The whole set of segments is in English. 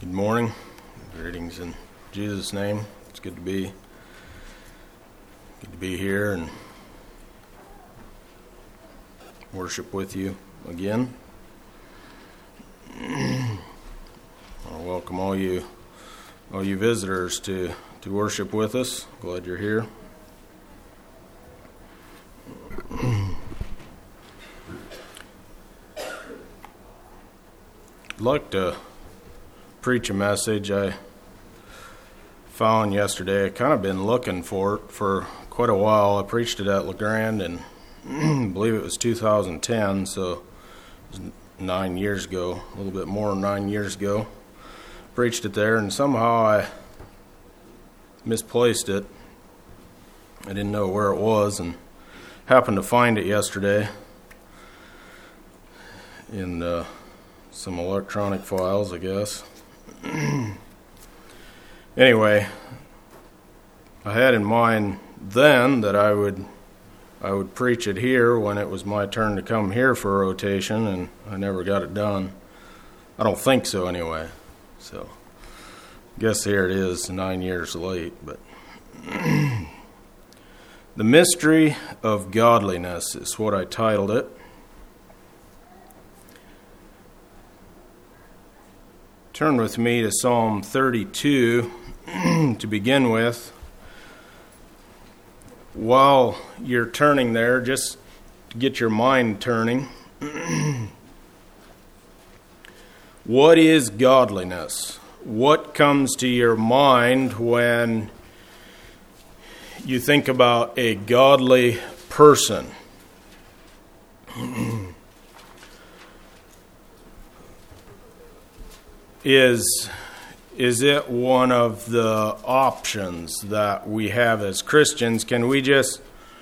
Good morning. Greetings in Jesus' name. It's good to be here and worship with you again. I welcome all you visitors to worship with us. Glad you're here. I'd like to preach a message I found yesterday. I kind of been looking for it for quite a while. I preached it at LeGrand, and I believe it was 2010, so it was 9 years ago, a little bit more than 9 years ago. Preached it there, and somehow I misplaced it. I didn't know where it was, and happened to find it yesterday in some electronic files, I guess. Anyway, I had in mind then that I would preach it here when it was my turn to come here for a rotation, and I never got it done. I don't think so anyway. So, guess here it is, 9 years late. But The Mystery of Godliness is what I titled it. Turn with me to Psalm 32 to begin with. While you're turning there, just to get your mind turning, what is godliness? What comes to your mind when you think about a godly person? Is it one of the options that we have as Christians? Can we just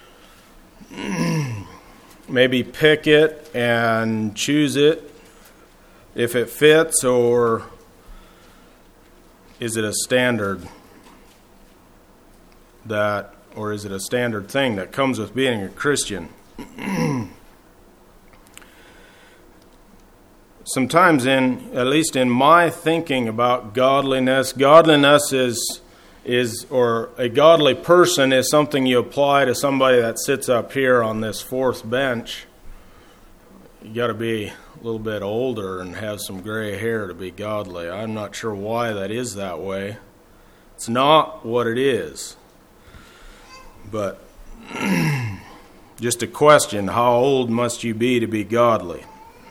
maybe pick it and choose it if it fits, or is it a standard is it a standard thing that comes with being a Christian? Sometimes, at least in my thinking about godliness is or a godly person is something you apply to somebody that sits up here on this fourth bench. You got to be a little bit older and have some gray hair to be godly. I'm not sure why that is that way. It's not what it is. But just a question, how old must you be to be godly?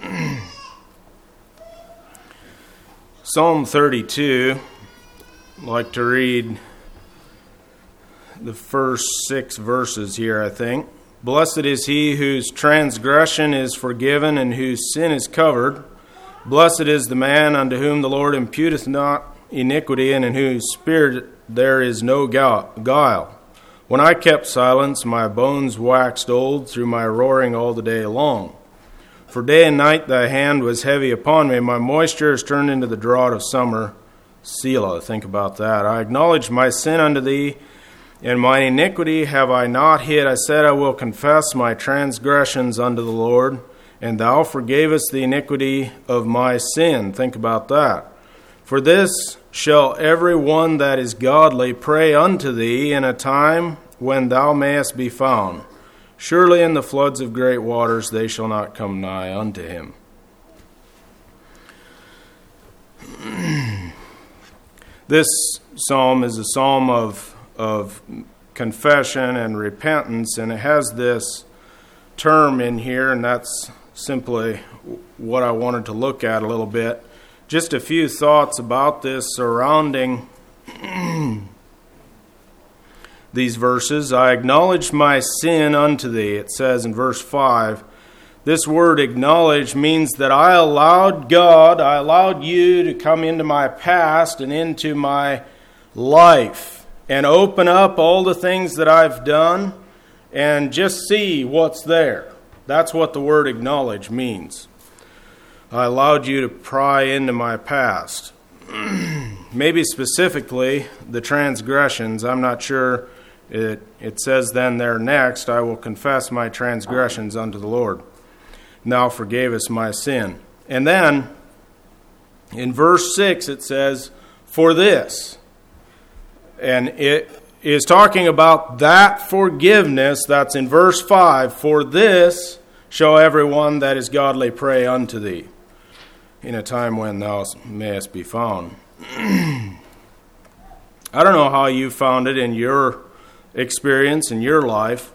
Psalm 32, I'd like to read the first 6 verses here, I think. Blessed is he whose transgression is forgiven and whose sin is covered. Blessed is the man unto whom the Lord imputeth not iniquity, and in whose spirit there is no guile. When I kept silence, my bones waxed old through my roaring all the day long. For day and night thy hand was heavy upon me. My moisture is turned into the drought of summer. Selah, think about that. I acknowledge my sin unto thee, and mine iniquity have I not hid. I said, I will confess my transgressions unto the Lord, and thou forgavest the iniquity of my sin. Think about that. For this shall every one that is godly pray unto thee in a time when thou mayest be found. Surely in the floods of great waters they shall not come nigh unto him. This psalm is a psalm of confession and repentance, and it has this term in here, and that's simply what I wanted to look at a little bit. Just a few thoughts about this surrounding these verses. I acknowledge my sin unto thee, it says in verse 5. This word acknowledge means that I allowed you to come into my past and into my life and open up all the things that I've done and just see what's there. That's what the word acknowledge means. I allowed you to pry into my past. Maybe specifically the transgressions. I'm not sure. It says then there next, I will confess my transgressions unto the Lord. Thou forgavest my sin. And then In verse 6 it says, "For this." And it is talking about that forgiveness that's in verse 5. "For this shall everyone that is godly pray unto thee, in a time when thou mayest be found." I don't know how you found it in your experience, in your life,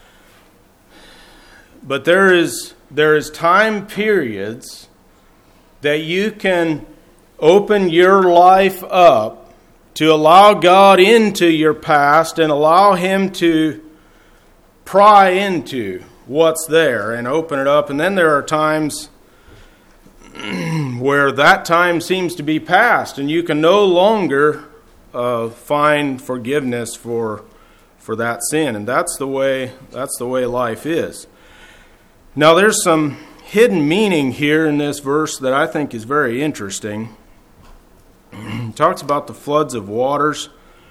but there is time periods that you can open your life up to allow God into your past and allow Him to pry into what's there and open it up. And then there are times where that time seems to be past and you can no longer find forgiveness for that sin. And that's the way life is. Now there's some hidden meaning here in this verse that I think is very interesting. It talks about the floods of waters.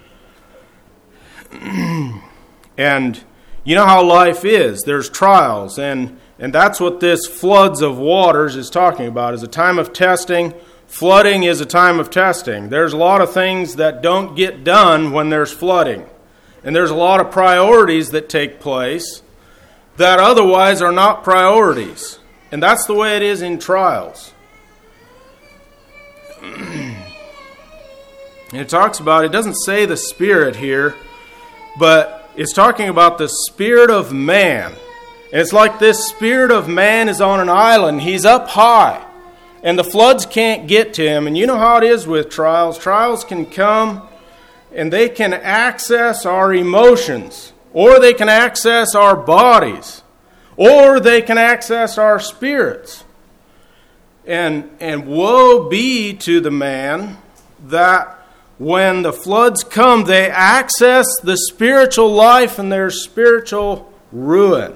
And you know how life is. There's trials. And that's what this floods of waters is talking about, is a time of testing. Flooding is a time of testing. There's a lot of things that don't get done when there's flooding. And there's a lot of priorities that take place that otherwise are not priorities. And that's the way it is in trials. It talks about, it doesn't say the spirit here, but it's talking about the spirit of man. And it's like this spirit of man is on an island. He's up high, and the floods can't get to him. And you know how it is with trials. Trials can come, and they can access our emotions, or they can access our bodies, or they can access our spirits. And woe be to the man that when the floods come, they access the spiritual life and their spiritual ruin.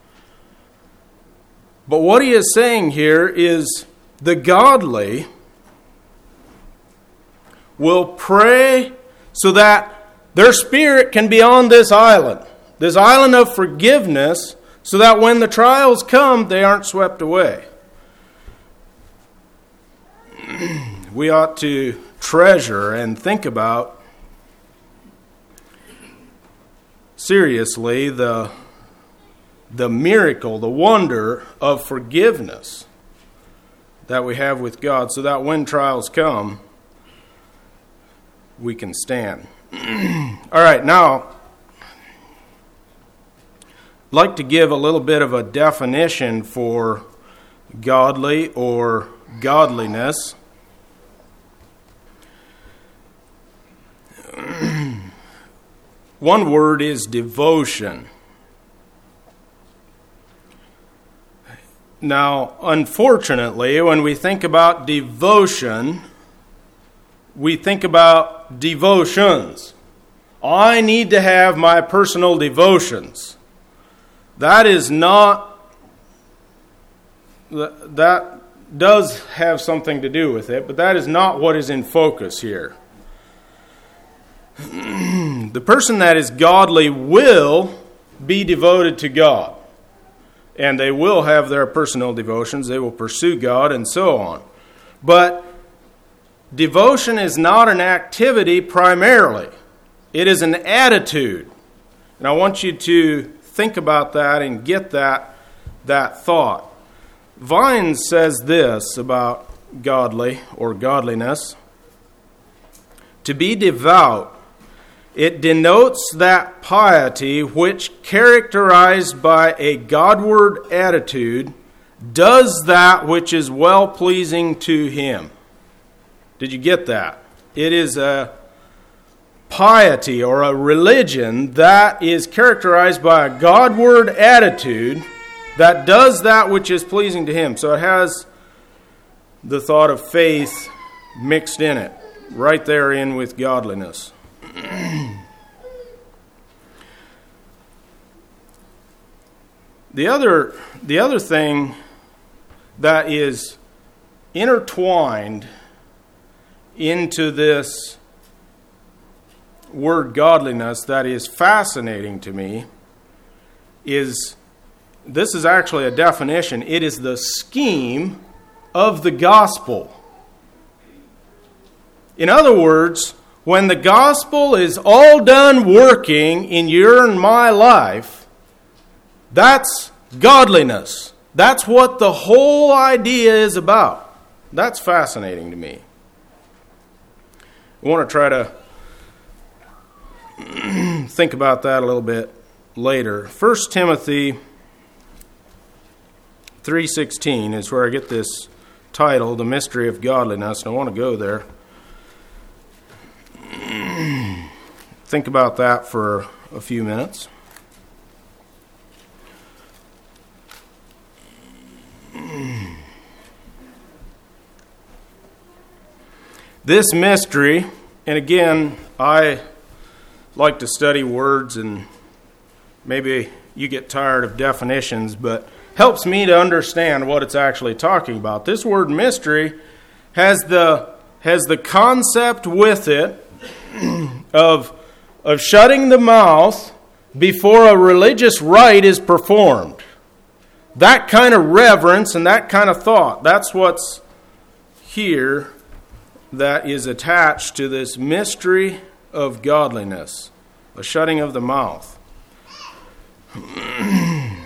But what he is saying here is the godly will pray so that their spirit can be on this island of forgiveness, so that when the trials come, they aren't swept away. We ought to treasure and think about seriously the miracle, the wonder of forgiveness that we have with God, so that when trials come, we can stand. All right, now, I'd like to give a little bit of a definition for godly or godliness. One word is devotion. Now, unfortunately, when we think about devotion, we think about devotions. I need to have my personal devotions. That does have something to do with it, but that is not what is in focus here. The person that is godly will be devoted to God. And they will have their personal devotions. They will pursue God and so on. But devotion is not an activity primarily. It is an attitude. And I want you to think about that and get that thought. Vines says this about godly or godliness. To be devout, it denotes that piety which, characterized by a Godward attitude, does that which is well-pleasing to Him. Did you get that? It is a piety or a religion that is characterized by a Godward attitude that does that which is pleasing to Him. So it has the thought of faith mixed in it, right there in with godliness. The other thing that is intertwined into this word godliness that is fascinating to me is, this is actually a definition. It is the scheme of the gospel. In other words, when the gospel is all done working in your and my life, that's godliness. That's what the whole idea is about. That's fascinating to me. I want to try to think about that a little bit later. 1 Timothy 3:16 is where I get this title, The Mystery of Godliness, and I want to go there. Think about that for a few minutes. This mystery, and again, I like to study words, and maybe you get tired of definitions, but helps me to understand what it's actually talking about. This word mystery has the concept with it of shutting the mouth before a religious rite is performed. That kind of reverence and that kind of thought, that's what's here that is attached to this mystery of godliness, a shutting of the mouth. 1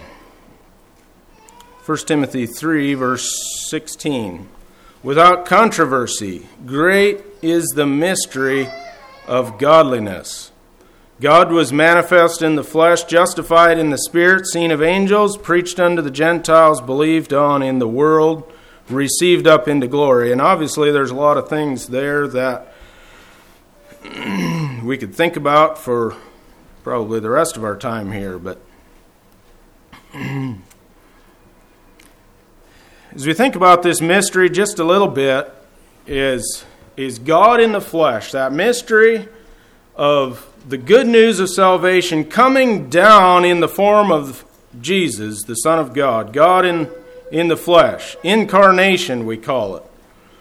Timothy 3, verse 16. Without controversy, great is the mystery of godliness. God was manifest in the flesh, justified in the Spirit, seen of angels, preached unto the Gentiles, believed on in the world, received up into glory. And obviously there's a lot of things there that we could think about for probably the rest of our time here. But as we think about this mystery just a little bit, is God in the flesh, that mystery of the good news of salvation coming down in the form of Jesus, the Son of God, God in the flesh, incarnation we call it.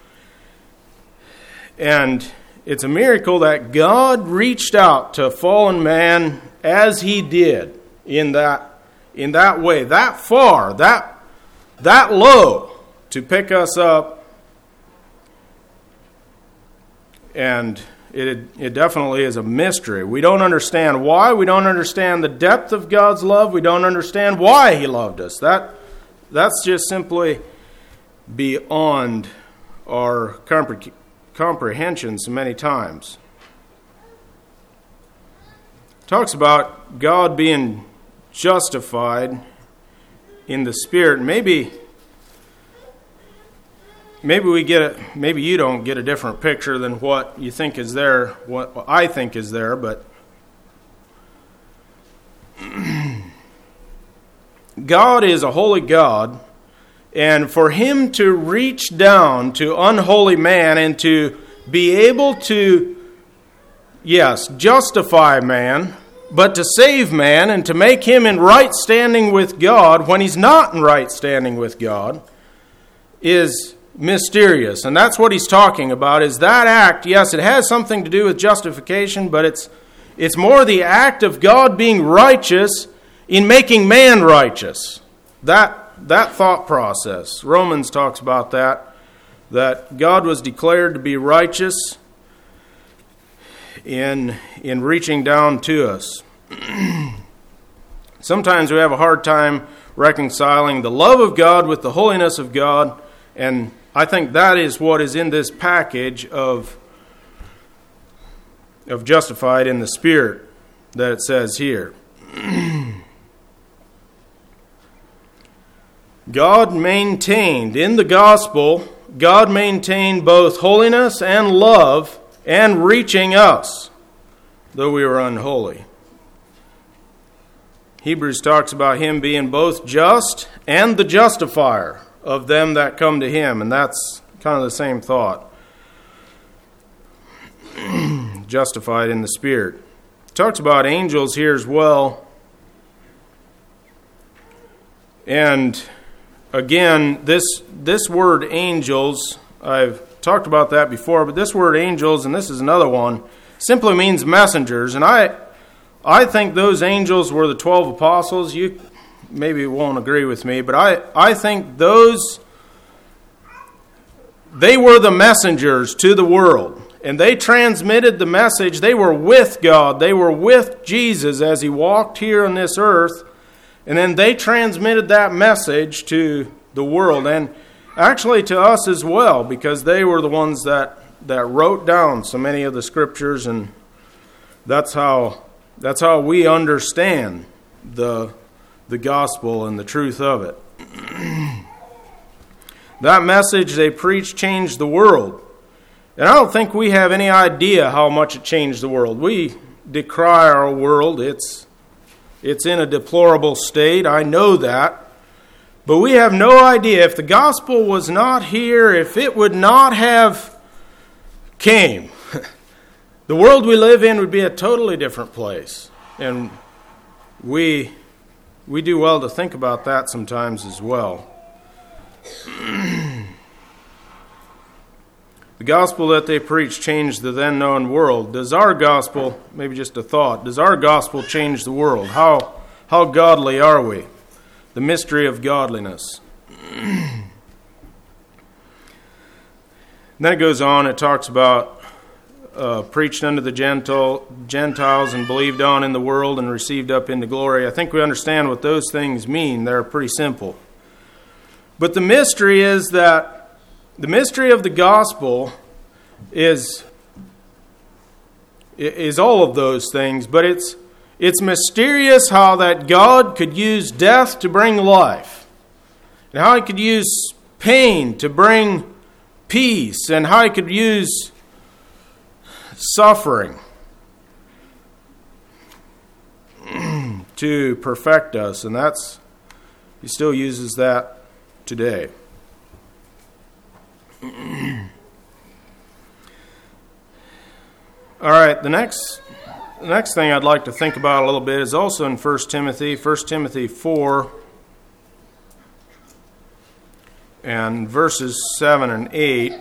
And it's a miracle that God reached out to fallen man as he did in that way, that far, that low, to pick us up. And it definitely is a mystery. We don't understand why. We don't understand the depth of God's love. We don't understand why he loved us. That's just simply beyond our comprehension so many times. It talks about God being justified in the Spirit. Maybe you don't get a different picture than what you think is there, what I think is there, but God is a holy God, and for him to reach down to unholy man and to be able to, yes, justify man, but to save man and to make him in right standing with God when he's not in right standing with God is mysterious. And that's what he's talking about, is that act. Yes, it has something to do with justification, but it's more the act of God being righteous in making man righteous. That thought process. Romans talks about that God was declared to be righteous in reaching down to us. Sometimes we have a hard time reconciling the love of God with the holiness of God, and I think that is what is in this package of justified in the Spirit that it says here. God maintained in the gospel, God maintained both holiness and love and reaching us, though we were unholy. Hebrews talks about him being both just and the justifier of them that come to him, and that's kind of the same thought. Justified in the Spirit. Talks about angels here as well. And again, this word angels, I've talked about that before, but this word angels, and this is another one, simply means messengers. And I think those angels were the 12 apostles. You maybe won't agree with me, but I think they were the messengers to the world. and they transmitted the message. They were with God. They were with Jesus as he walked here on this earth. And then they transmitted that message to the world, and actually to us as well, because they were the ones that wrote down so many of the scriptures, and that's how we understand the gospel and the truth of it. That message they preached changed the world. And I don't think we have any idea how much it changed the world. We decry our world. It's in a deplorable state. I know that. But we have no idea. If the gospel was not here, if it would not have came, the world we live in would be a totally different place. And we do well to think about that sometimes as well. The gospel that they preached changed the then known world. Does our gospel, maybe just a thought, does our gospel change the world? How godly are we? The mystery of godliness. Then it goes on, it talks about preached unto the Gentiles and believed on in the world and received up into glory. I think we understand what those things mean. They're pretty simple. But the mystery is that the mystery of the gospel is all of those things, but it's mysterious how that God could use death to bring life, and how he could use pain to bring peace, and how he could use suffering to perfect us, and he still uses that today. All right, the next thing I'd like to think about a little bit is also in 1 Timothy 4 and verses 7 and 8.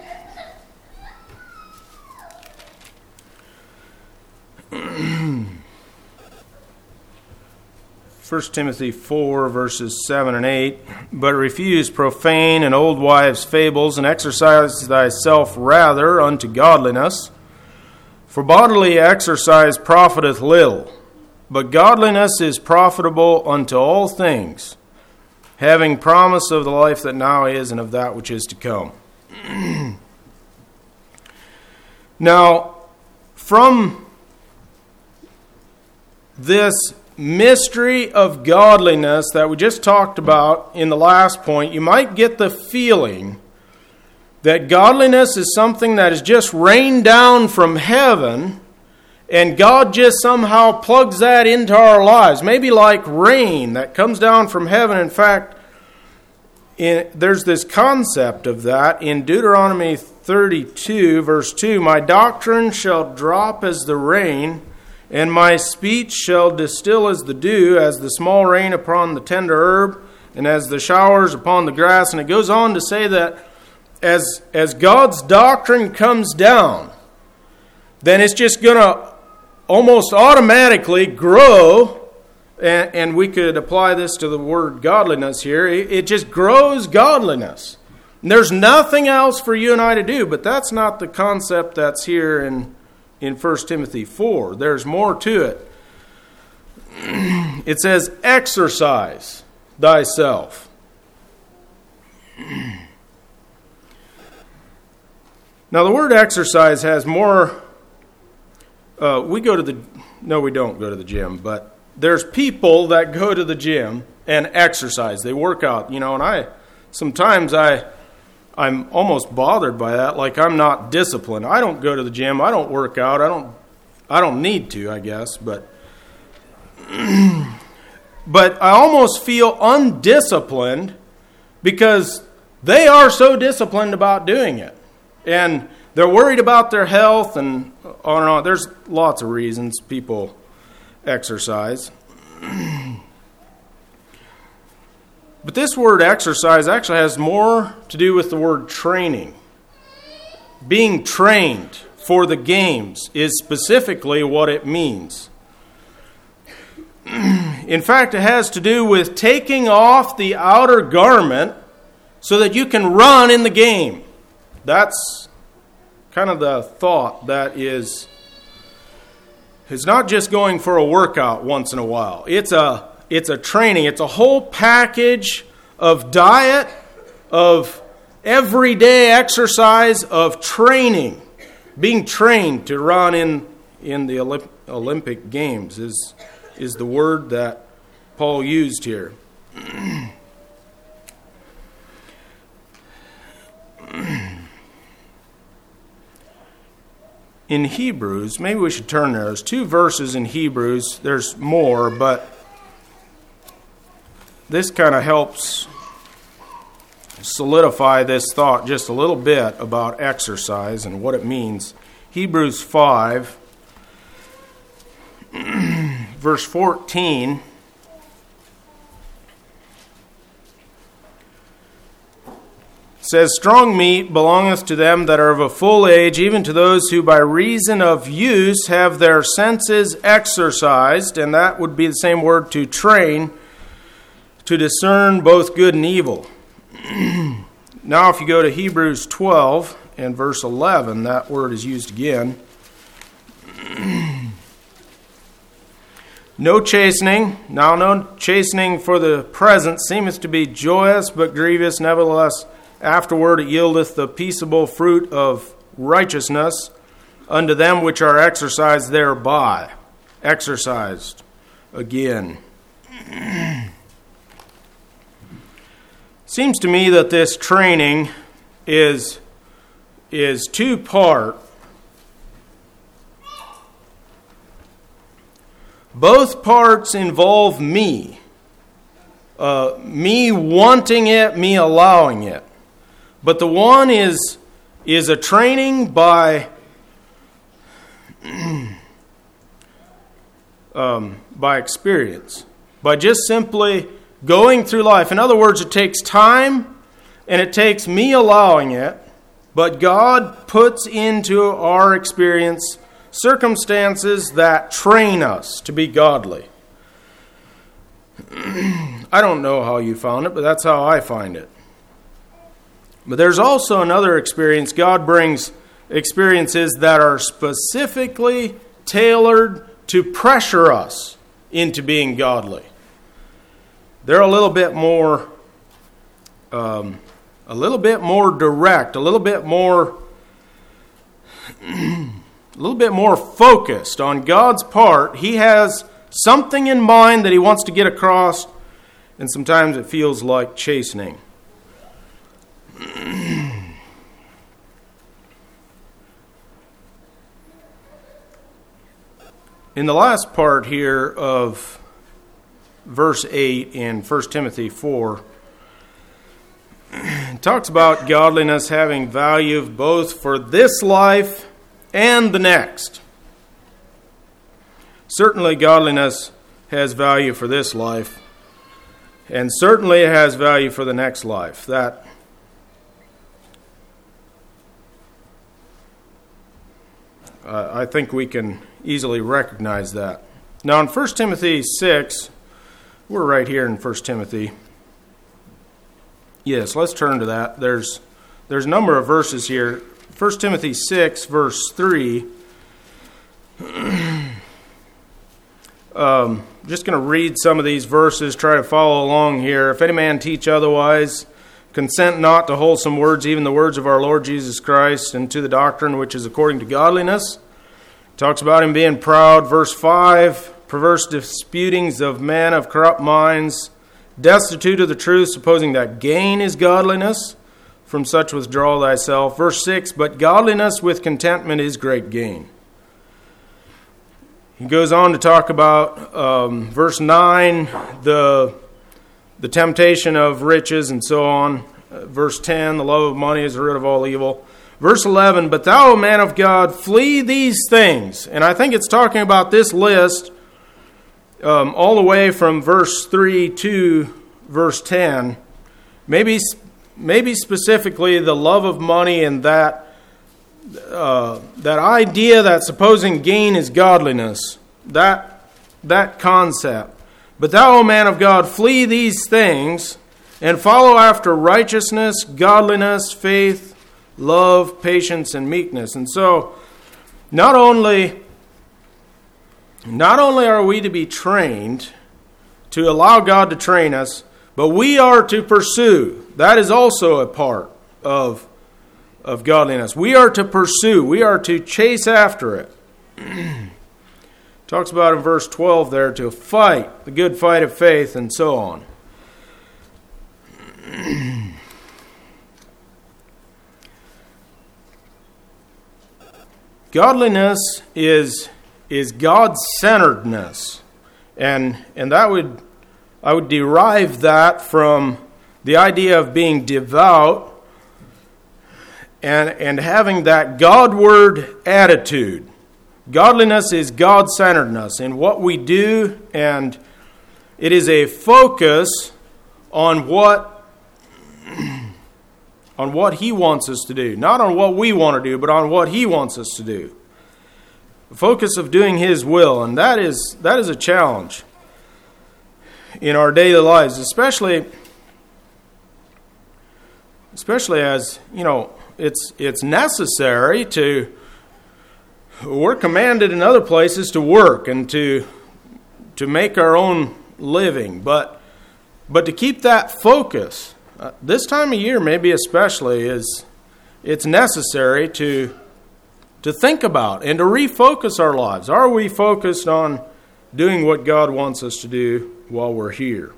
1 Timothy 4, verses 7 and 8. But refuse profane and old wives' fables, and exercise thyself rather unto godliness. For bodily exercise profiteth little, but godliness is profitable unto all things, having promise of the life that now is and of that which is to come. Now, from this mystery of godliness that we just talked about in the last point, you might get the feeling that godliness is something that is just rained down from heaven, and God just somehow plugs that into our lives. Maybe like rain that comes down from heaven. In fact, there's this concept of that in Deuteronomy 32, verse 2. My doctrine shall drop as the rain, and my speech shall distill as the dew, as the small rain upon the tender herb, and as the showers upon the grass. And it goes on to say that as God's doctrine comes down, then it's just going to almost automatically grow, and we could apply this to the word godliness here. It just grows godliness. And there's nothing else for you and I to do, but that's not the concept that's here in 1 Timothy 4. There's more to it. It says, exercise thyself. Now, the word exercise has more... we don't go to the gym, but there's people that go to the gym and exercise. They work out, and sometimes I'm almost bothered by that, like I'm not disciplined. I don't go to the gym. I don't work out. I don't need to, I guess, but I almost feel undisciplined because they are so disciplined about doing it. And they're worried about their health and on and on. There's lots of reasons people exercise. But this word exercise actually has more to do with the word training. Being trained for the games is specifically what it means. In fact, it has to do with taking off the outer garment so that you can run in the game. That's kind of the thought that is not just going for a workout once in a while. It's a training. It's a whole package of diet, of everyday exercise, of training. Being trained to run in the Olympic Games is the word that Paul used here. In Hebrews, maybe we should turn there. There's 2 verses in Hebrews. There's more, but this kind of helps solidify this thought just a little bit about exercise and what it means. Hebrews 5, verse 14. Says, strong meat belongeth to them that are of a full age, even to those who by reason of use have their senses exercised, and that would be the same word, to train, to discern both good and evil. Now if you go to Hebrews 12 and verse 11, that word is used again. No chastening. Now no chastening for the present seemeth to be joyous, but grievous. Nevertheless, afterward it yieldeth the peaceable fruit of righteousness unto them which are exercised thereby. Exercised again. Seems to me that this training is 2-part. Both parts involve me. Me wanting it, me allowing it. But the one is a training by experience, by just simply going through life. In other words, it takes time and it takes me allowing it, but God puts into our experience circumstances that train us to be godly. I don't know how you found it, but that's how I find it. But there's also another experience. God brings experiences that are specifically tailored to pressure us into being godly. They're a little bit more direct, a little bit more focused on God's part. He has something in mind that He wants to get across, and sometimes it feels like chastening. In the last part here of verse 8 in 1 Timothy 4, it talks about godliness having value both for this life and the next. Certainly godliness has value for this life, and certainly it has value for the next life. That I think we can easily recognize that. Now in 1 Timothy 6, we're right here in 1 Timothy. Yes, let's turn to that. There's a number of verses here. 1 Timothy 6, verse 3. Just going to read some of these verses, try to follow along here. If any man teach otherwise, consent not to wholesome words, even the words of our Lord Jesus Christ, and to the doctrine which is according to godliness. Talks about him being proud. Verse 5, perverse disputings of men of corrupt minds, destitute of the truth, supposing that gain is godliness. From such withdraw thyself. Verse 6, but godliness with contentment is great gain. He goes on to talk about verse 9, the temptation of riches and so on. Verse 10, the love of money is the root of all evil. Verse 11, but thou, O man of God, flee these things. And I think it's talking about this list all the way from verse 3 to verse 10. Maybe specifically the love of money and that idea that supposing gain is godliness, that concept. But thou, O man of God, flee these things and follow after righteousness, godliness, faith, love, patience, and meekness. And so, not only are we to be trained, to allow God to train us, but we are to pursue. That is also a part of godliness. We are to pursue. We are to chase after it. Talks about in verse 12 there, to fight the good fight of faith, and so on. Godliness is God-centeredness, and I would derive that from the idea of being devout and having that Godward attitude. Godliness is God-centeredness in what we do, and it is a focus on what He wants us to do. Not on what we want to do, but on what He wants us to do. The focus of doing His will, and that is a challenge in our daily lives, especially as, it's necessary to. We're commanded in other places to work and to make our own living, but to keep that focus, this time of year maybe especially, it's necessary to think about and to refocus our lives. Are we focused on doing what God wants us to do while we're here?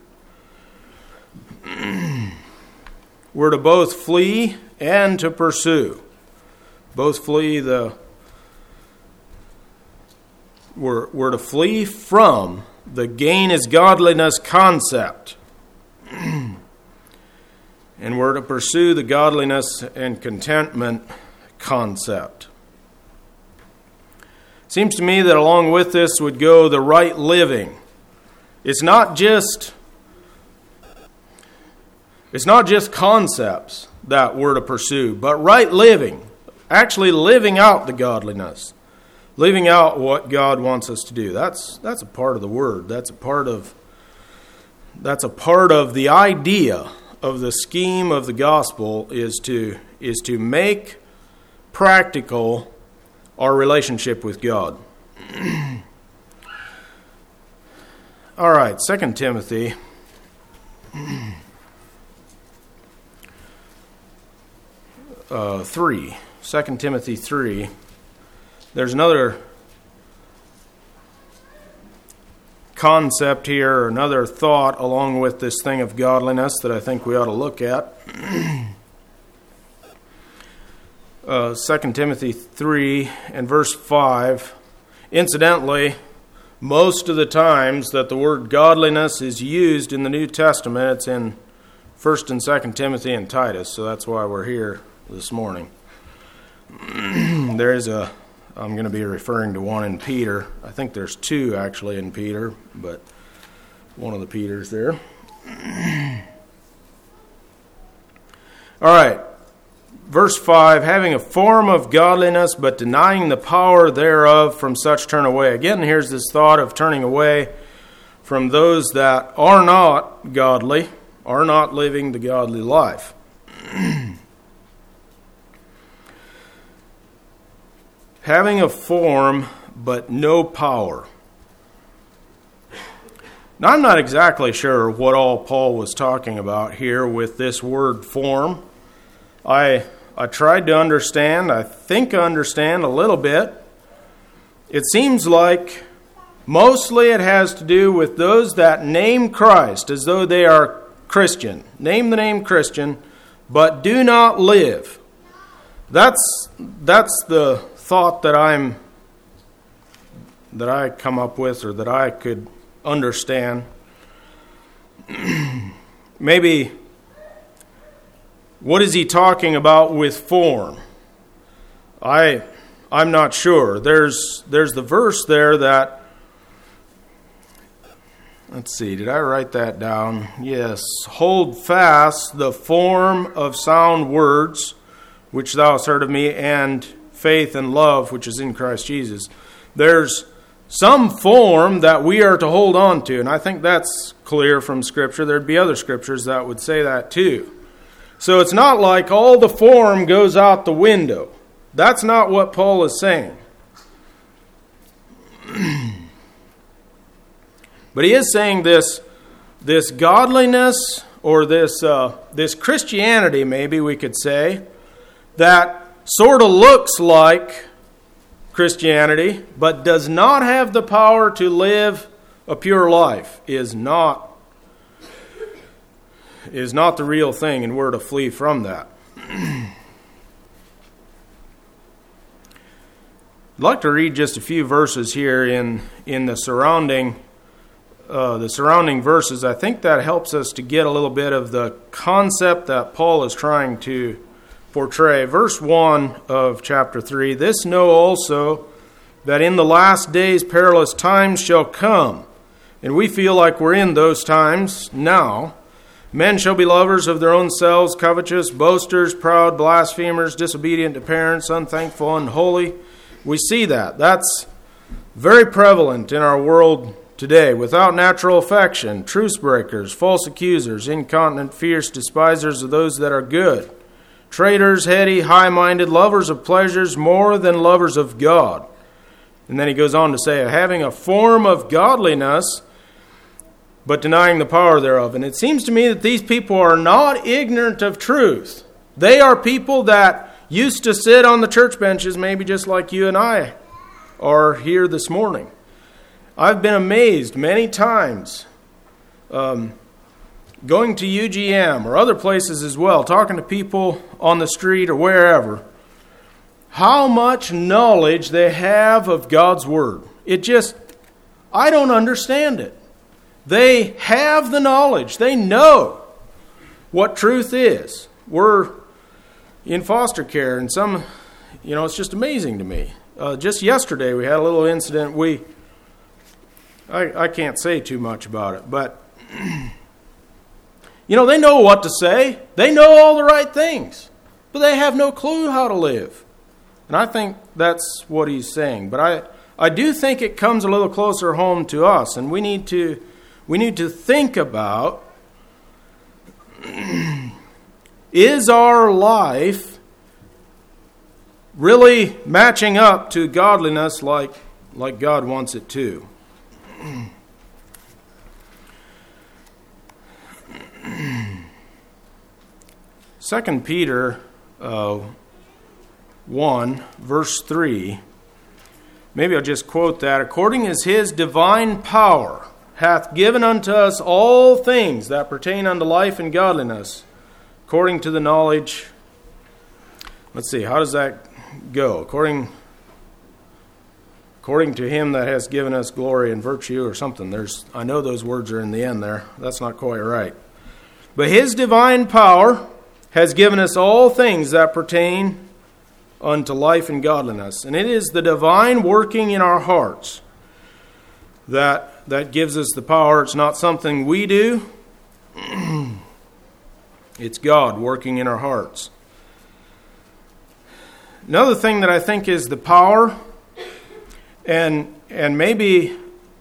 We're to both flee and to pursue. Both flee We're to flee from the gain is godliness concept. And we're to pursue the godliness and contentment concept. It seems to me that along with this would go the right living. It's not just concepts that we're to pursue, but right living. Actually living out the godliness. Living out what God wants us to do. That's a part of the Word. That's a part of the idea of the scheme of the gospel is to make practical our relationship with God. All right, 2 Timothy. 3. 2 Timothy 3. There's another concept here, or another thought along with this thing of godliness that I think we ought to look at. 2 Timothy 3 and verse 5. Incidentally, most of the times that the word godliness is used in the New Testament, it's in 1 and 2 Timothy and Titus, so that's why we're here this morning. I'm going to be referring to one in Peter. I think there's two actually in Peter, but one of the Peters there. All right. Verse 5, having a form of godliness, but denying the power thereof, from such turn away. Again, here's this thought of turning away from those that are not godly, are not living the godly life. Having a form, but no power. Now, I'm not exactly sure what all Paul was talking about here with this word form. I tried to understand. I think I understand a little bit. It seems like mostly it has to do with those that name Christ as though they are Christian. Name the name Christian, but do not live. That's the thought that I come up with, or that I could understand. Maybe, what is he talking about with form? I'm not sure. There's the verse there that, let's see, did I write that down? Yes. Hold fast the form of sound words, which thou hast heard of me, and faith and love, which is in Christ Jesus. There's some form that we are to hold on to, and I think that's clear from Scripture. There'd be other Scriptures that would say that too. So it's not like all the form goes out the window. That's not what Paul is saying. But he is saying this godliness, or this Christianity, maybe we could say, that sort of looks like Christianity, but does not have the power to live a pure life, is not the real thing, and we're to flee from that. I'd like to read just a few verses here in the surrounding verses. I think that helps us to get a little bit of the concept that Paul is trying to portray. Verse 1 of chapter 3, "This know also, that in the last days perilous times shall come." And we feel like we're in those times now. "Men shall be lovers of their own selves, covetous, boasters, proud, blasphemers, disobedient to parents, unthankful, unholy." We see that. That's very prevalent in our world today. "Without natural affection, truce breakers, false accusers, incontinent, fierce, despisers of those that are good, traitors, heady, high-minded, lovers of pleasures more than lovers of God." And then he goes on to say, "Having a form of godliness, but denying the power thereof." And it seems to me that these people are not ignorant of truth. They are people that used to sit on the church benches, maybe just like you and I are here this morning. I've been amazed many times going to UGM or other places as well, talking to people on the street or wherever, how much knowledge they have of God's Word. I don't understand it. They have the knowledge. They know what truth is. We're in foster care, and it's just amazing to me. Just yesterday we had a little incident. I can't say too much about it, but they know what to say. They know all the right things, but they have no clue how to live. And I think that's what he's saying. But I do think it comes a little closer home to us, and we need to think about, is our life really matching up to godliness like God wants it to? 2 Peter 1, verse 3. Maybe I'll just quote that. "According as his divine power hath given unto us all things that pertain unto life and godliness, according to the knowledge..." Let's see, how does that go? According to him that has given us glory and virtue, or something. I know those words are in the end there. That's not quite right. "But his divine power has given us all things that pertain unto life and godliness." And it is the divine working in our hearts that gives us the power. It's not something we do. It's God working in our hearts. Another thing that I think is the power, and maybe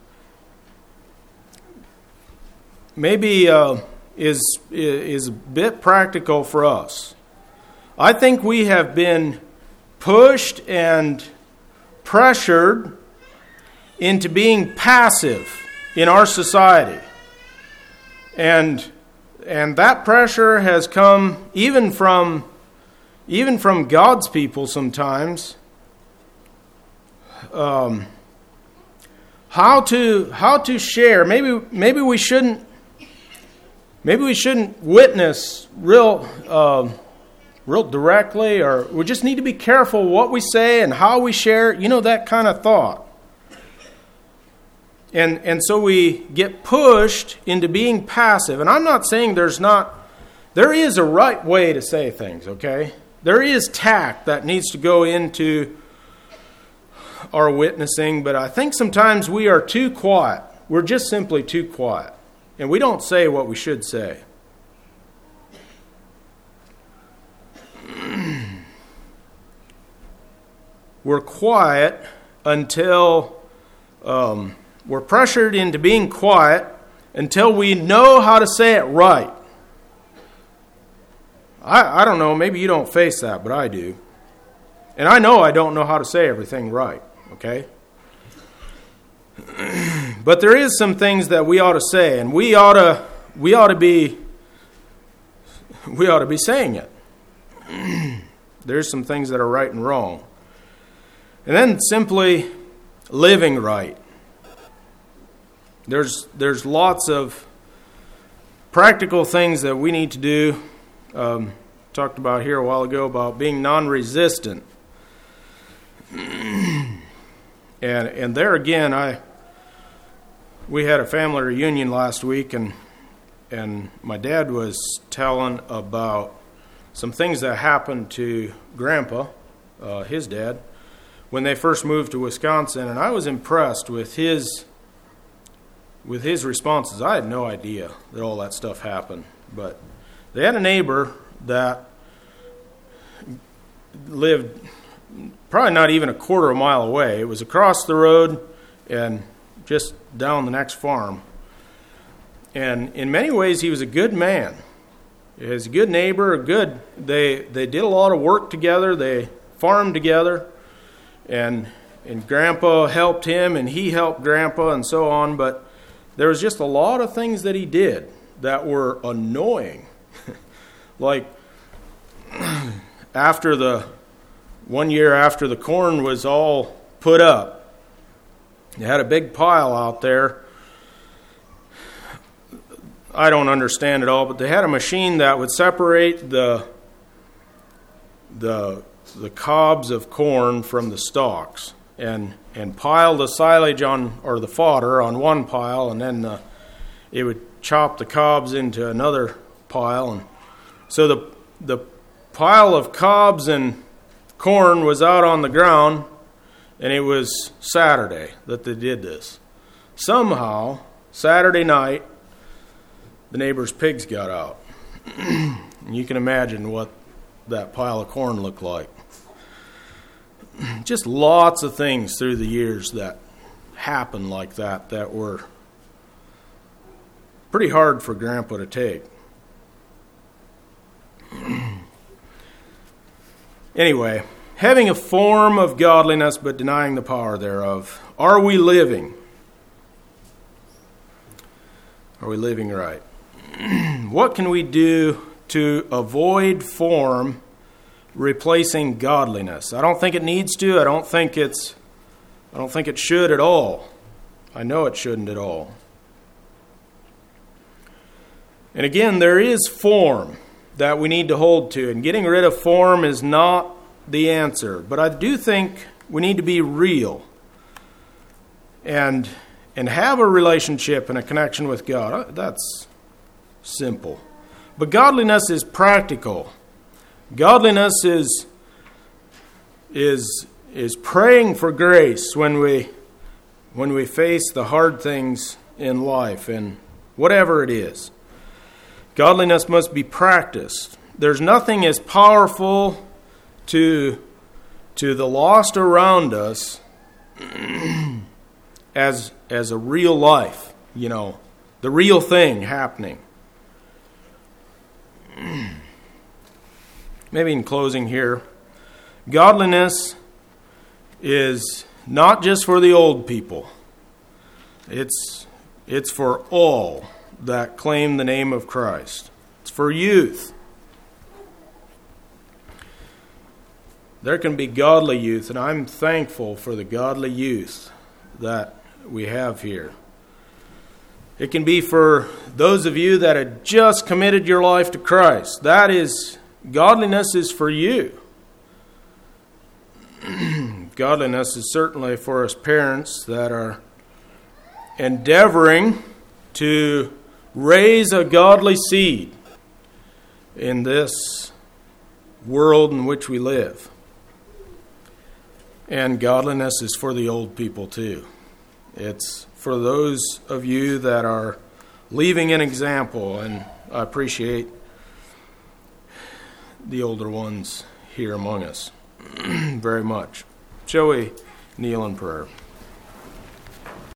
is a bit practical for us. I think we have been pushed and pressured into being passive in our society. And that pressure has come even from God's people sometimes. How to share. Maybe we shouldn't witness real directly, or we just need to be careful what we say and how we share, that kind of thought. And so we get pushed into being passive. And I'm not saying there is a right way to say things, okay? There is tact that needs to go into our witnessing, but I think sometimes we are too quiet. We're just simply too quiet. And we don't say what we should say. We're quiet until we're pressured into being quiet until we know how to say it right. I don't know, maybe you don't face that, but I do. And I know I don't know how to say everything right, okay? But there is some things that we ought to say, and we ought to be saying it. There's some things that are right and wrong. And then simply living right. There's lots of practical things that we need to do. Talked about here a while ago about being non-resistant. And there again, we had a family reunion last week, and my dad was telling about some things that happened to Grandpa, his dad, when they first moved to Wisconsin, and I was impressed with his responses. I had no idea that all that stuff happened, but they had a neighbor that lived probably not even a quarter of a mile away. It was across the road and just down the next farm. And in many ways, he was a good man. He was a good neighbor, they did a lot of work together. They farmed together. And Grandpa helped him, and he helped Grandpa, and so on. But there was just a lot of things that he did that were annoying. Like, one year after the corn was all put up, they had a big pile out there. I don't understand it all, but they had a machine that would separate the cobs of corn from the stalks and pile the silage or the fodder on one pile, and then it would chop the cobs into another pile. And so the pile of cobs and corn was out on the ground, and it was Saturday that they did this. Somehow, Saturday night, the neighbor's pigs got out. And you can imagine what that pile of corn looked like. Just lots of things through the years that happened like that were pretty hard for Grandpa to take. Anyway, having a form of godliness but denying the power thereof. Are we living? Are we living right? What can we do to avoid form replacing godliness? I don't think it needs to. I don't think it should at all. I know it shouldn't at all. And again, there is form that we need to hold to, and getting rid of form is not the answer. But I do think we need to be real and have a relationship and a connection with God. That's simple. But godliness is practical. Godliness is praying for grace when we face the hard things in life, and whatever it is. Godliness must be practiced. There's nothing as powerful to the lost around us as a real life, the real thing happening. Maybe in closing here, godliness is not just for the old people. It's for all that claim the name of Christ. It's for youth. There can be godly youth, and I'm thankful for the godly youth that we have here. It can be for those of you that have just committed your life to Christ. Godliness is for you. Godliness is certainly for us parents that are endeavoring to raise a godly seed in this world in which we live. And godliness is for the old people too. It's for those of you that are leaving an example, and I appreciate the older ones here among us very much. Shall we kneel in prayer?